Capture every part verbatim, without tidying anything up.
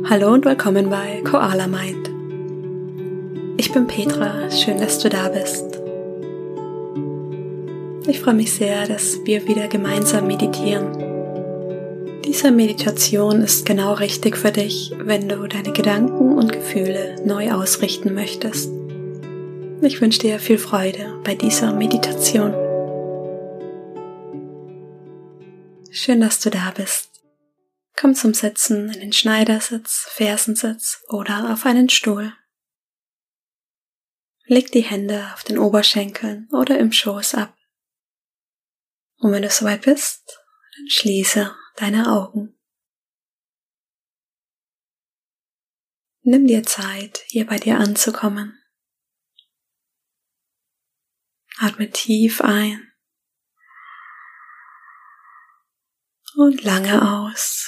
Hallo und willkommen bei Koala Mind. Ich bin Petra, schön, dass du da bist. Ich freue mich sehr, dass wir wieder gemeinsam meditieren. Diese Meditation ist genau richtig für dich, wenn du deine Gedanken und Gefühle neu ausrichten möchtest. Ich wünsche dir viel Freude bei dieser Meditation. Schön, dass du da bist. Komm zum Sitzen in den Schneidersitz, Fersensitz oder auf einen Stuhl. Leg die Hände auf den Oberschenkeln oder im Schoß ab. Und wenn du soweit bist, dann schließe deine Augen. Nimm dir Zeit, hier bei dir anzukommen. Atme tief ein und lange aus.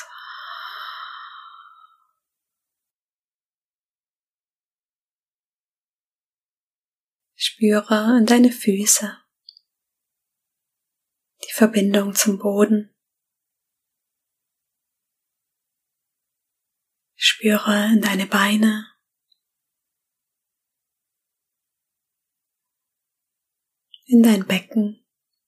Spüre in deine Füße, die Verbindung zum Boden. Spüre in deine Beine, in dein Becken.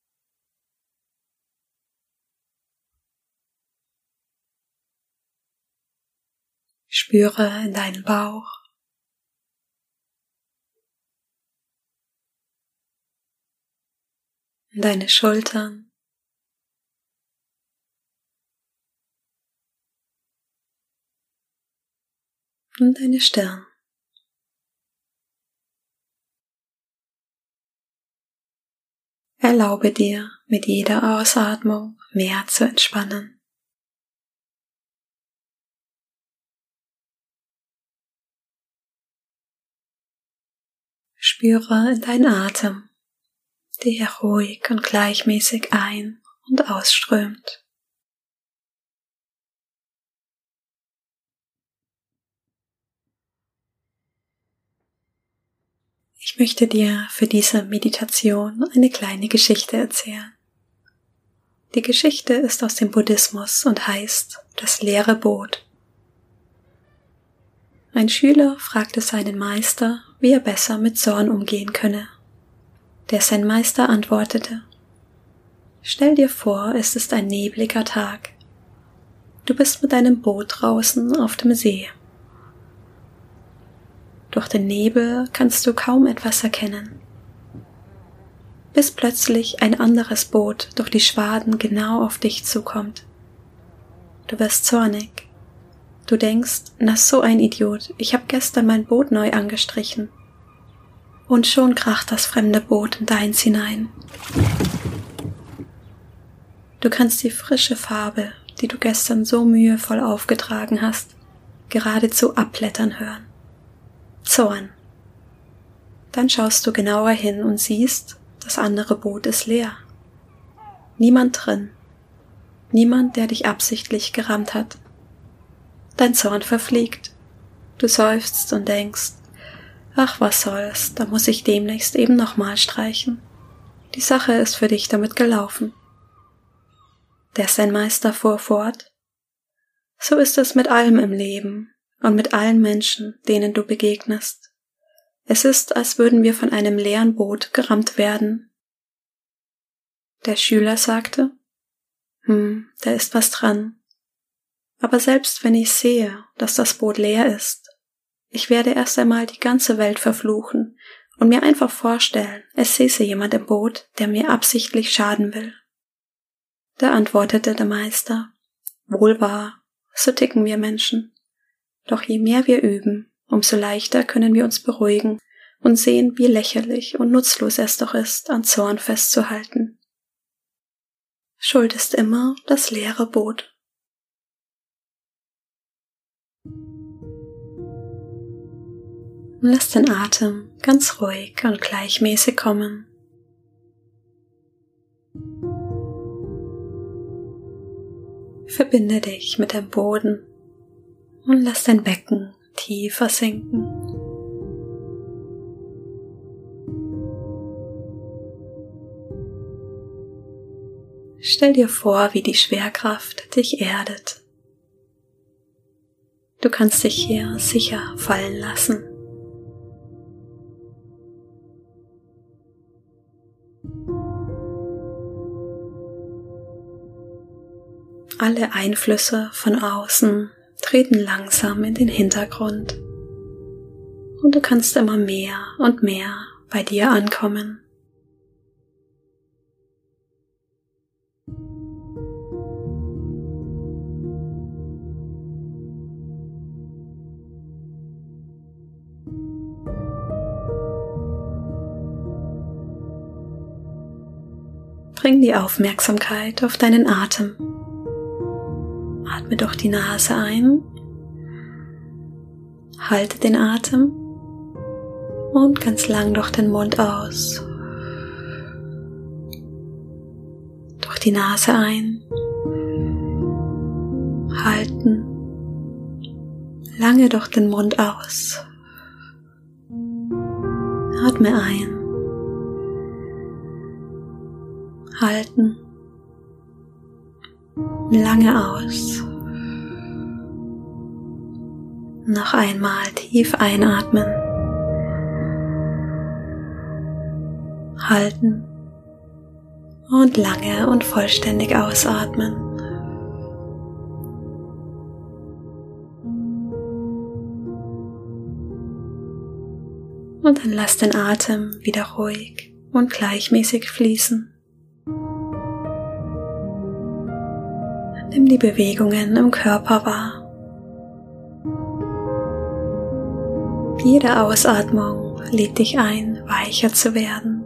Spüre in deinen Bauch. In deine Schultern. Und deine Stirn. Erlaube dir, mit jeder Ausatmung mehr zu entspannen. Spüre in deinen Atem, der ruhig und gleichmäßig ein- und ausströmt. Ich möchte dir für diese Meditation eine kleine Geschichte erzählen. Die Geschichte ist aus dem Buddhismus und heißt Das leere Boot. Ein Schüler fragte seinen Meister, wie er besser mit Zorn umgehen könne. Der Zen-Meister antwortete: Stell dir vor, es ist ein nebliger Tag. Du bist mit deinem Boot draußen auf dem See. Durch den Nebel kannst du kaum etwas erkennen, bis plötzlich ein anderes Boot durch die Schwaden genau auf dich zukommt. Du wirst zornig. Du denkst, na so ein Idiot, ich habe gestern mein Boot neu angestrichen. Und schon kracht das fremde Boot in deins hinein. Du kannst die frische Farbe, die du gestern so mühevoll aufgetragen hast, geradezu abblättern hören. Zorn. Dann schaust du genauer hin und siehst, das andere Boot ist leer. Niemand drin. Niemand, der dich absichtlich gerammt hat. Dein Zorn verfliegt. Du seufzt und denkst, ach was soll's, da muss ich demnächst eben nochmal streichen. Die Sache ist für dich damit gelaufen. Der Zen-Meister fuhr fort: So ist es mit allem im Leben und mit allen Menschen, denen du begegnest. Es ist, als würden wir von einem leeren Boot gerammt werden. Der Schüler sagte: Hm, da ist was dran. Aber selbst wenn ich sehe, dass das Boot leer ist, ich werde erst einmal die ganze Welt verfluchen und mir einfach vorstellen, es säße jemand im Boot, der mir absichtlich schaden will. Da antwortete der Meister: Wohl wahr, so ticken wir Menschen. Doch je mehr wir üben, umso leichter können wir uns beruhigen und sehen, wie lächerlich und nutzlos es doch ist, an Zorn festzuhalten. Schuld ist immer das leere Boot. Lass den Atem ganz ruhig und gleichmäßig kommen. Verbinde dich mit dem Boden und lass dein Becken tiefer sinken. Stell dir vor, wie die Schwerkraft dich erdet. Du kannst dich hier sicher fallen lassen. Alle Einflüsse von außen treten langsam in den Hintergrund und du kannst immer mehr und mehr bei dir ankommen. Bring die Aufmerksamkeit auf deinen Atem. Atme durch die Nase ein, halte den Atem und ganz lang durch den Mund aus. Durch die Nase ein, halten, lange durch den Mund aus. Atme ein, halten, lange aus. Noch einmal tief einatmen, halten und lange und vollständig ausatmen. Und dann lass den Atem wieder ruhig und gleichmäßig fließen. Nimm die Bewegungen im Körper wahr. Jede Ausatmung lädt dich ein, weicher zu werden.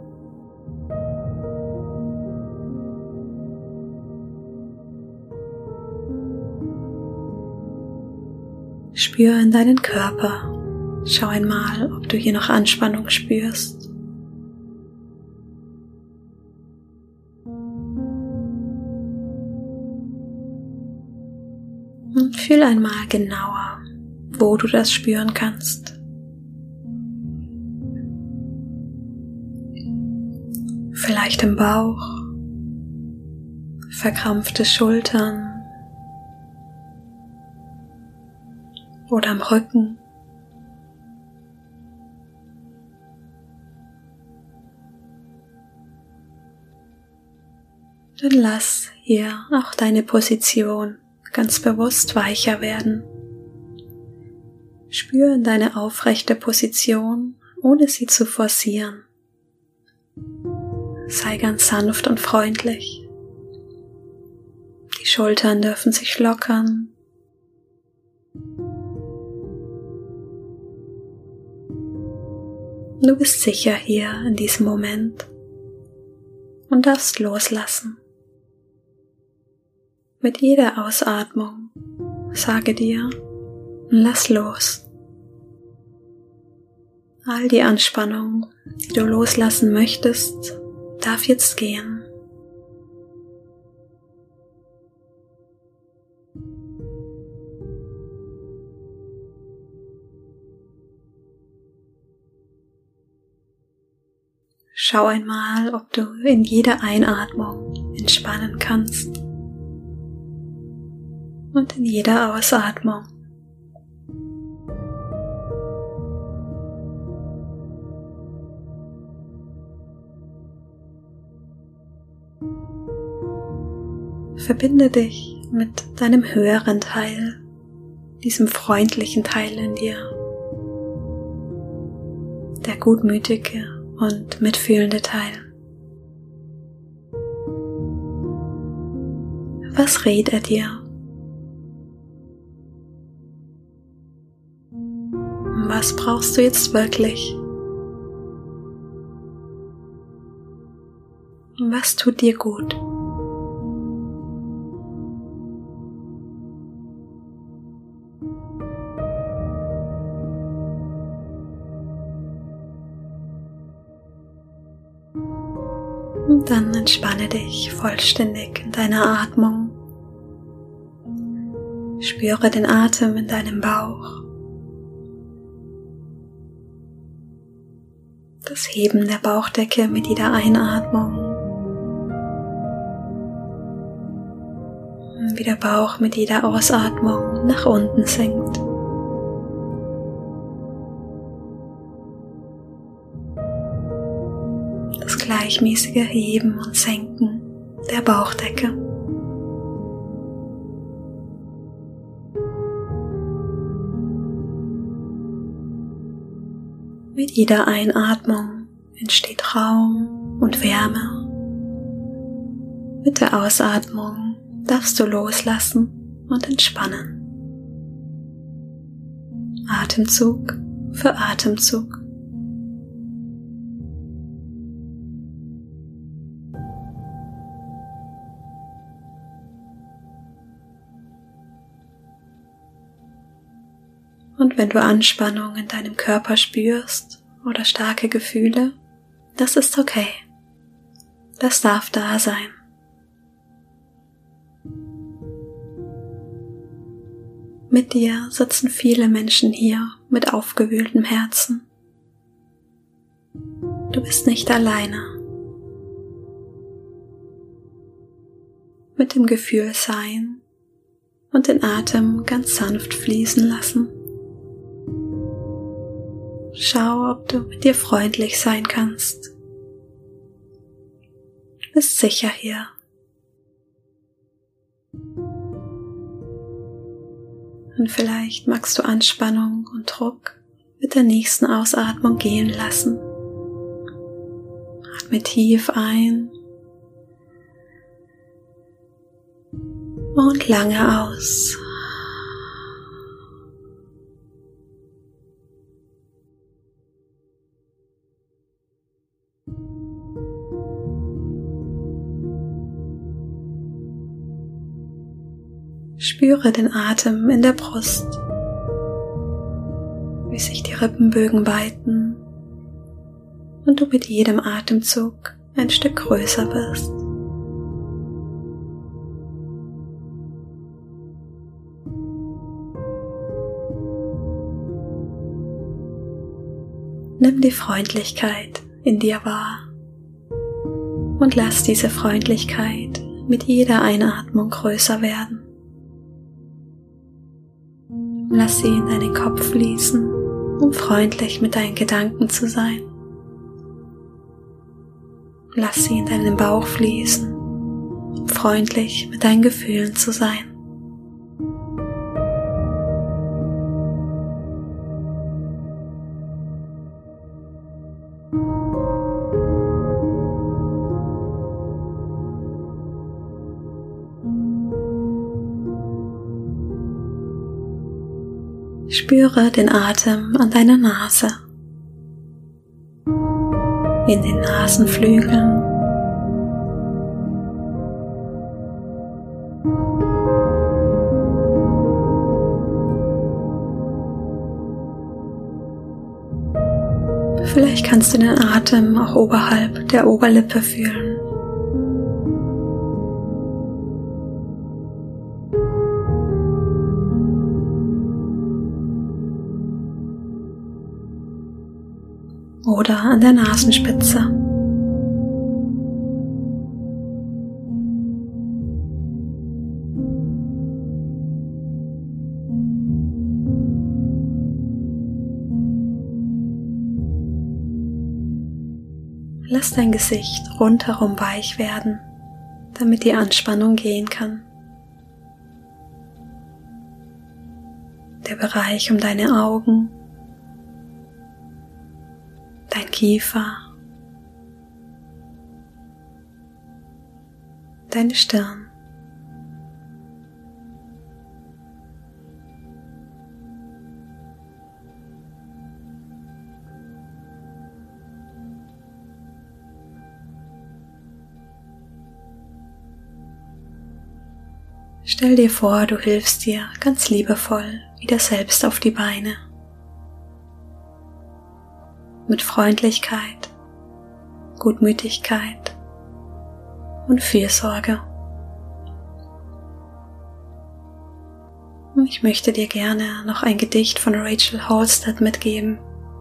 Spür in deinen Körper. Schau einmal, ob du hier noch Anspannung spürst. Und fühl einmal genauer, wo du das spüren kannst. Vielleicht im Bauch, verkrampfte Schultern oder am Rücken. Dann lass hier auch deine Position ganz bewusst weicher werden. Spüre deine aufrechte Position, ohne sie zu forcieren. Sei ganz sanft und freundlich. Die Schultern dürfen sich lockern. Du bist sicher hier in diesem Moment und darfst loslassen. Mit jeder Ausatmung sage dir, lass los. All die Anspannung, die du loslassen möchtest, darf jetzt gehen. Schau einmal, ob du in jeder Einatmung entspannen kannst. Und in jeder Ausatmung. Verbinde dich mit deinem höheren Teil, diesem freundlichen Teil in dir, der gutmütige und mitfühlende Teil. Was rät er dir? Was brauchst du jetzt wirklich? Was tut dir gut? Und dann entspanne dich vollständig in deiner Atmung. Spüre den Atem in deinem Bauch. Das Heben der Bauchdecke mit jeder Einatmung. Wie der Bauch mit jeder Ausatmung nach unten sinkt. gleichmäßige Heben und Senken der Bauchdecke. Mit jeder Einatmung entsteht Raum und Wärme. Mit der Ausatmung darfst du loslassen und entspannen. Atemzug für Atemzug. Und wenn du Anspannung in deinem Körper spürst oder starke Gefühle, das ist okay. Das darf da sein. Mit dir sitzen viele Menschen hier mit aufgewühltem Herzen. Du bist nicht alleine. Mit dem Gefühl sein und den Atem ganz sanft fließen lassen. Schau, ob du mit dir freundlich sein kannst. Du bist sicher hier. Und vielleicht magst du Anspannung und Druck mit der nächsten Ausatmung gehen lassen. Atme tief ein und lange aus. Spüre den Atem in der Brust, wie sich die Rippenbögen weiten und du mit jedem Atemzug ein Stück größer wirst. Nimm die Freundlichkeit in dir wahr und lass diese Freundlichkeit mit jeder Einatmung größer werden. Lass sie in deinen Kopf fließen, um freundlich mit deinen Gedanken zu sein. Lass sie in deinen Bauch fließen, um freundlich mit deinen Gefühlen zu sein. Spüre den Atem an deiner Nase, in den Nasenflügeln, vielleicht kannst du den Atem auch oberhalb der Oberlippe fühlen. Oder an der Nasenspitze. Lass dein Gesicht rundherum weich werden, damit die Anspannung gehen kann. Der Bereich um deine Augen, dein Kiefer, deine Stirn. Stell dir vor, du hilfst dir ganz liebevoll wieder selbst auf die Beine. Mit Freundlichkeit, Gutmütigkeit und Fürsorge. Ich möchte dir gerne noch ein Gedicht von Rachel Halstead mitgeben.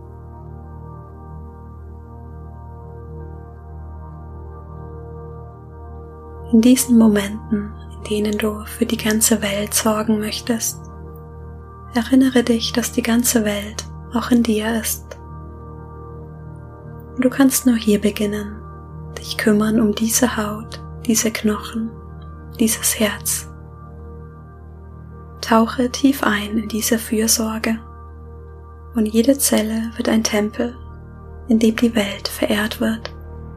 In diesen Momenten, in denen du für die ganze Welt sorgen möchtest, erinnere dich, dass die ganze Welt auch in dir ist. Du kannst nur hier beginnen, dich kümmern um diese Haut, diese Knochen, dieses Herz. Tauche tief ein in diese Fürsorge und jede Zelle wird ein Tempel, in dem die Welt verehrt wird.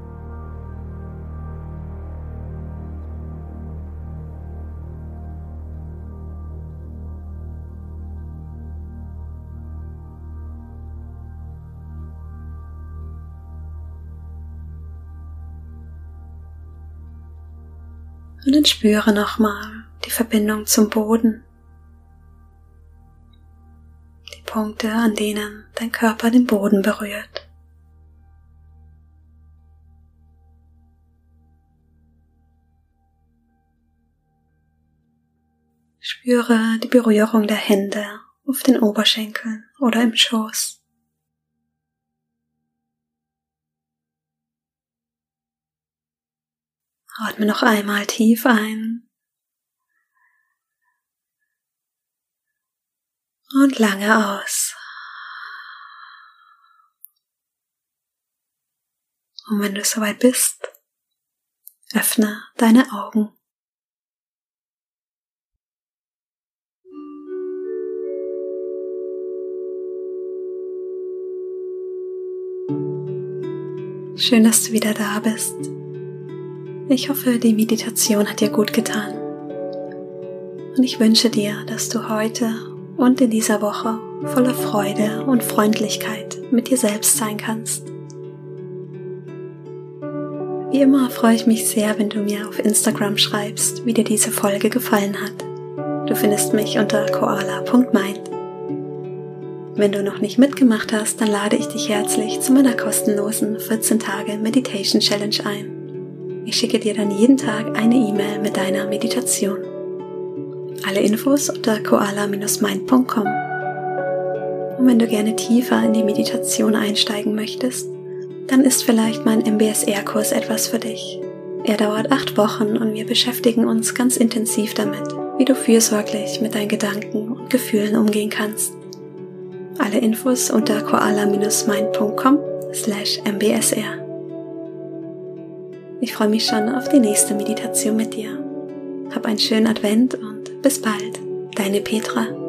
Und dann spüre nochmal die Verbindung zum Boden. Die Punkte, an denen dein Körper den Boden berührt. Spüre die Berührung der Hände auf den Oberschenkeln oder im Schoß. Atme noch einmal tief ein und lange aus. Und wenn du soweit bist, öffne deine Augen. Schön, dass du wieder da bist. Ich hoffe, die Meditation hat dir gut getan. Und ich wünsche dir, dass du heute und in dieser Woche voller Freude und Freundlichkeit mit dir selbst sein kannst. Wie immer freue ich mich sehr, wenn du mir auf Instagram schreibst, wie dir diese Folge gefallen hat. Du findest mich unter koala punkt mind. Wenn du noch nicht mitgemacht hast, dann lade ich dich herzlich zu meiner kostenlosen vierzehn Tage Meditation Challenge ein. Ich schicke dir dann jeden Tag eine E-Mail mit deiner Meditation. Alle Infos unter koala Bindestrich mind punkt com. Und wenn du gerne tiefer in die Meditation einsteigen möchtest, dann ist vielleicht mein M B S R-Kurs etwas für dich. Er dauert acht Wochen und wir beschäftigen uns ganz intensiv damit, wie du fürsorglich mit deinen Gedanken und Gefühlen umgehen kannst. Alle Infos unter koala Bindestrich mind punkt com slash M B S R. Ich freue mich schon auf die nächste Meditation mit dir. Hab einen schönen Advent und bis bald, deine Petra.